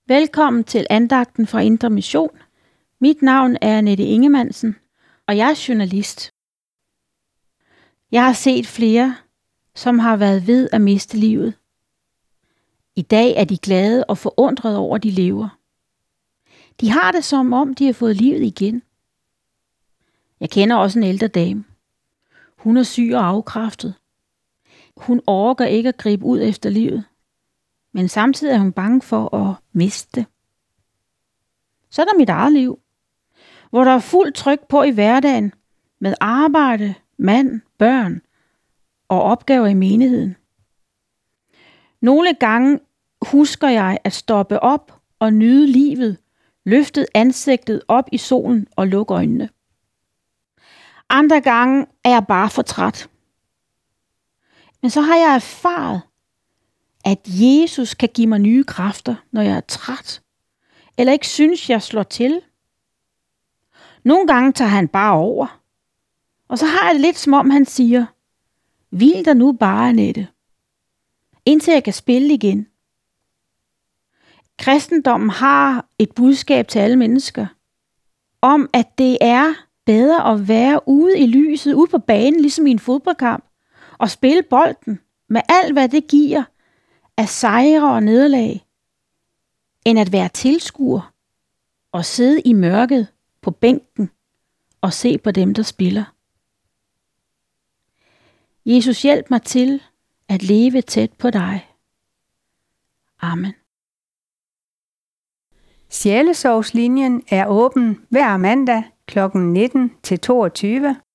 Velkommen til andagten fra Indre Mission. Mit navn er Annette Ingemannsen, og jeg er journalist. Jeg har set flere, som har været ved at miste livet. I dag er de glade og forundrede over, at de lever. De har det som om, de har fået livet igen. Jeg kender også en ældre dame. Hun er syg og afkræftet. Hun orker ikke at gribe ud efter livet, men samtidig er hun bange for at miste det. Så er der mit eget liv, hvor der er fuldt tryk på i hverdagen med arbejde, mand, børn og opgaver i menigheden. Nogle gange husker jeg at stoppe op og nyde livet, løftet ansigtet op i solen og lukke øjnene. Andre gange er jeg bare for træt. Men så har jeg erfaret, at Jesus kan give mig nye kræfter, når jeg er træt, eller ikke synes, jeg slår til. Nogle gange tager han bare over, og så har jeg det lidt som om han siger, hvil dig nu bare, Annette, indtil jeg kan spille igen. Kristendommen har et budskab til alle mennesker, om at det er bedre at være ude i lyset, ude på banen, ligesom i en fodboldkamp, og spille bolden med alt, hvad det giver af sejre og nederlag, end at være tilskuer og sidde i mørket på bænken og se på dem, der spiller. Jesus, hjælp mig til at leve tæt på dig. Amen. Sjælesorgslinjen er åben hver mandag kl. 19 til 22